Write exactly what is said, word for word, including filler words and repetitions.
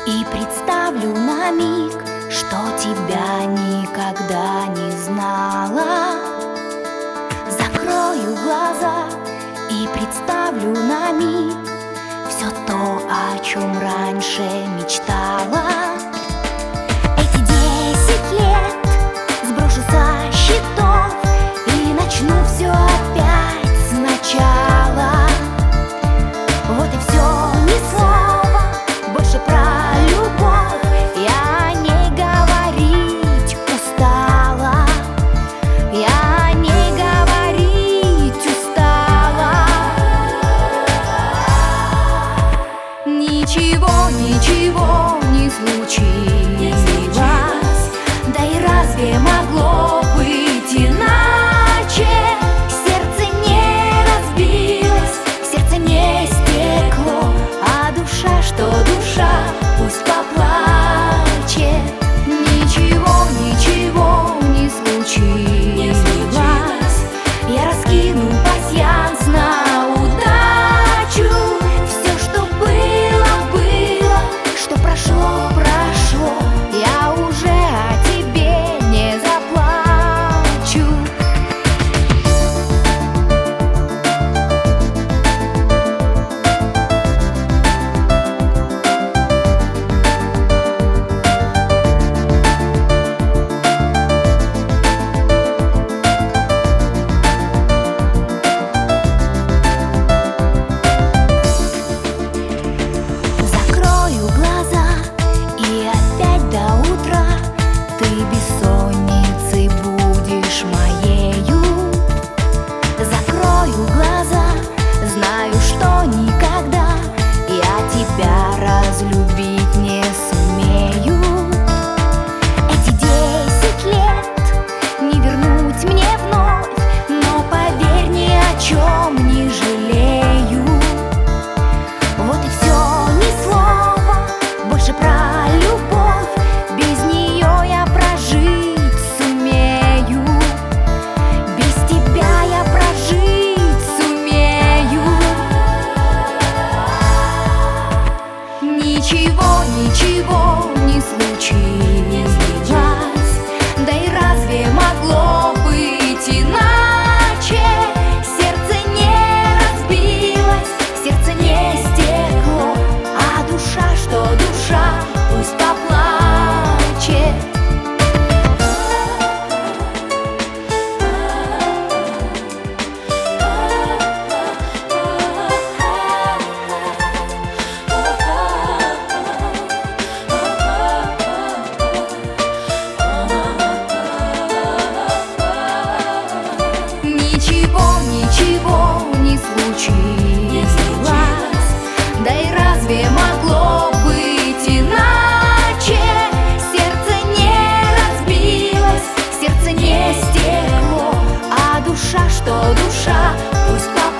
И представлю на миг, что тебя никогда не знала. Закрою глаза и представлю на миг все то, о чем раньше мечтала. Эти десять лет сброшу со счетов и начну все опять сначала. Вот и все, ни слова больше про любовь я о ней говорить устала. Я о ней говорить устала. Ничего, ничего не случилось, да и разве могло быть иначе? Сердце не разбилось, сердце не стекло, а душа, что душа, пусть поплачет. Ничего, ничего не случилось, я раскину пасьянс на удачу. Все, что было, было, что прошло, прошло, я уже о тебе не заплачу. Закрою глаза, и опять до утра ты бессонницей будешь моею. Закрою глаза, знаю, что никогда я тебя разлюбить не сумею. Эти десять лет не вернуть мне вновь, но поверь, ни о чем не жалею. Вот и все, ни слова больше про любовь, без нее я прожить сумею. Без тебя я прожить сумею. Ничего, ничего не случилось, да и разве могло быть иначе? Сердце не разбилось, сердце не стекло, а душа, что душа, пусть поплачет. Ничего, ничего не случилось, да и разве могло быть иначе? Сердце не разбилось, сердце не стекло, а душа, что душа, пусть поплачет.